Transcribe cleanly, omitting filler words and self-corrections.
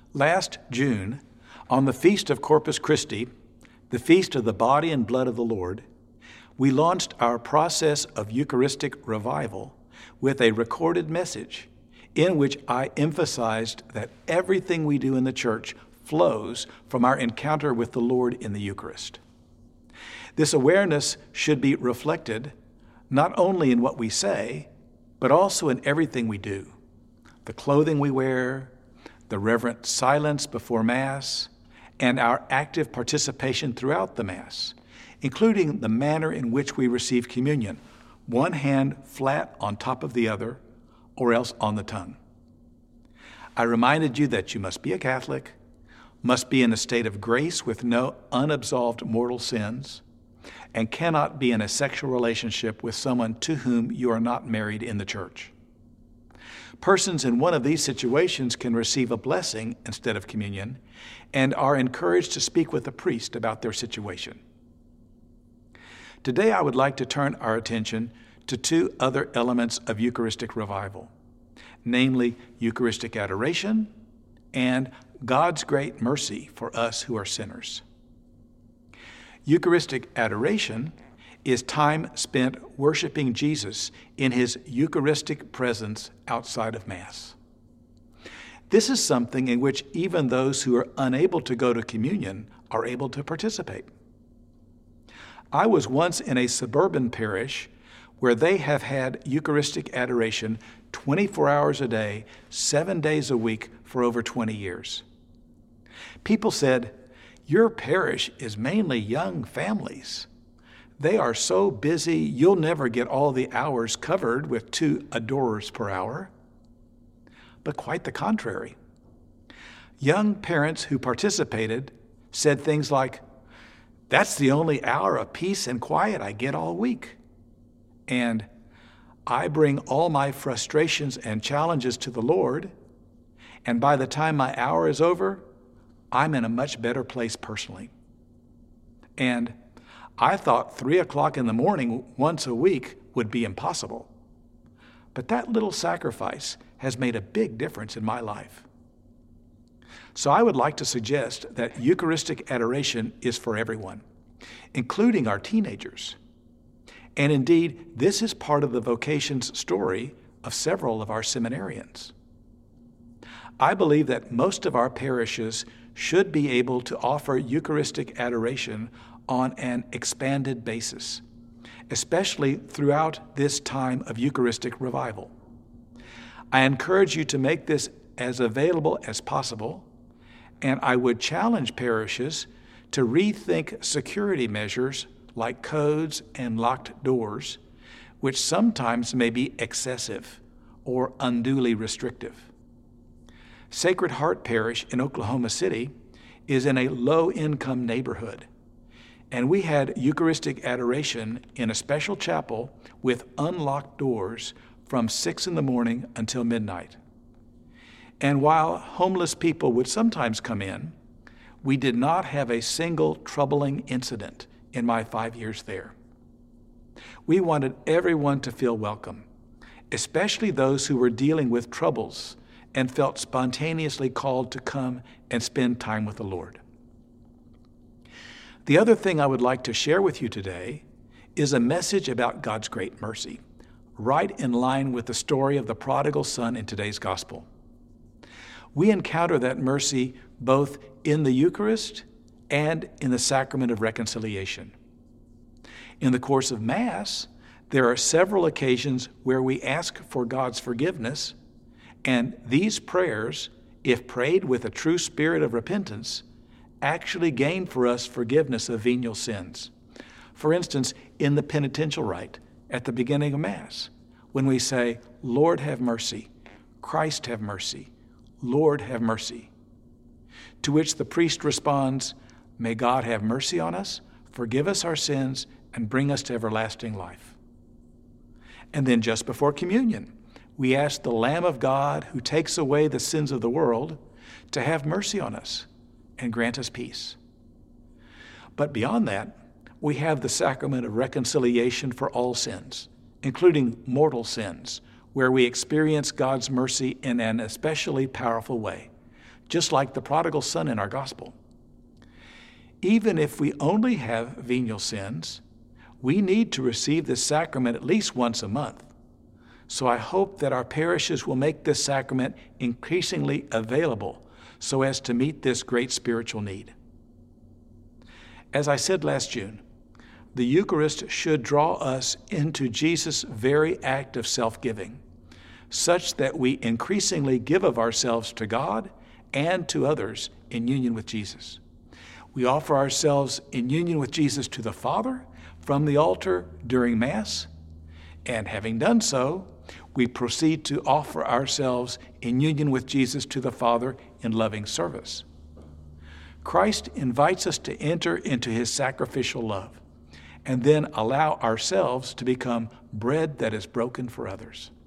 Last June, on the Feast of Corpus Christi, the feast of the body and blood of the Lord, we launched our process of Eucharistic revival with a recorded message in which I emphasized that everything we do in the church flows from our encounter with the Lord in the Eucharist. This awareness should be reflected not only in what we say, but also in everything we do. The clothing we wear, the reverent silence before Mass, and our active participation throughout the Mass, including the manner in which we receive communion, one hand flat on top of the other, or else on the tongue. I reminded you that you must be a Catholic, must be in a state of grace with no unabsolved mortal sins, and cannot be in a sexual relationship with someone to whom you are not married in the church. Persons in one of these situations can receive a blessing instead of communion and are encouraged to speak with a priest about their situation. Today, I would like to turn our attention to two other elements of Eucharistic revival, namely Eucharistic adoration and God's great mercy for us who are sinners. Eucharistic adoration is time spent worshiping Jesus in his Eucharistic presence outside of Mass. This is something in which even those who are unable to go to communion are able to participate. I was once in a suburban parish where they have had Eucharistic adoration 24 hours a day, 7 days a week for over 20 years. People said, "Your parish is mainly young families. They are so busy, you'll never get all the hours covered with 2 adorers per hour." But quite the contrary. Young parents who participated said things like, "That's the only hour of peace and quiet I get all week." And "I bring all my frustrations and challenges to the Lord, and by the time my hour is over, I'm in a much better place personally." And "I thought 3 o'clock in the morning once a week would be impossible. But that little sacrifice has made a big difference in my life." So I would like to suggest that Eucharistic adoration is for everyone, including our teenagers. And indeed, this is part of the vocations story of several of our seminarians. I believe that most of our parishes should be able to offer Eucharistic adoration on an expanded basis, especially throughout this time of Eucharistic revival. I encourage you to make this as available as possible, and I would challenge parishes to rethink security measures like codes and locked doors, which sometimes may be excessive or unduly restrictive. Sacred Heart Parish in Oklahoma City is in a low-income neighborhood, and we had Eucharistic adoration in a special chapel with unlocked doors from 6 in the morning until midnight. And while homeless people would sometimes come in, we did not have a single troubling incident in my 5 years there. We wanted everyone to feel welcome, especially those who were dealing with troubles and felt spontaneously called to come and spend time with the Lord. The other thing I would like to share with you today is a message about God's great mercy, right in line with the story of the prodigal son in today's gospel. We encounter that mercy both in the Eucharist and in the sacrament of reconciliation. In the course of Mass, there are several occasions where we ask for God's forgiveness, and these prayers, if prayed with a true spirit of repentance, actually gain for us forgiveness of venial sins. For instance, in the penitential rite at the beginning of Mass, when we say, "Lord have mercy, Christ have mercy, Lord have mercy," to which the priest responds, "May God have mercy on us, forgive us our sins, and bring us to everlasting life." And then just before communion, we ask the Lamb of God who takes away the sins of the world to have mercy on us and grant us peace. But beyond that, we have the sacrament of reconciliation for all sins, including mortal sins, where we experience God's mercy in an especially powerful way, just like the prodigal son in our gospel. Even if we only have venial sins, we need to receive this sacrament at least once a month. So I hope that our parishes will make this sacrament increasingly available so as to meet this great spiritual need. As I said last June, the Eucharist should draw us into Jesus' very act of self-giving, such that we increasingly give of ourselves to God and to others in union with Jesus. We offer ourselves in union with Jesus to the Father from the altar during Mass, and having done so, we proceed to offer ourselves in union with Jesus to the Father in loving service. Christ invites us to enter into his sacrificial love and then allow ourselves to become bread that is broken for others.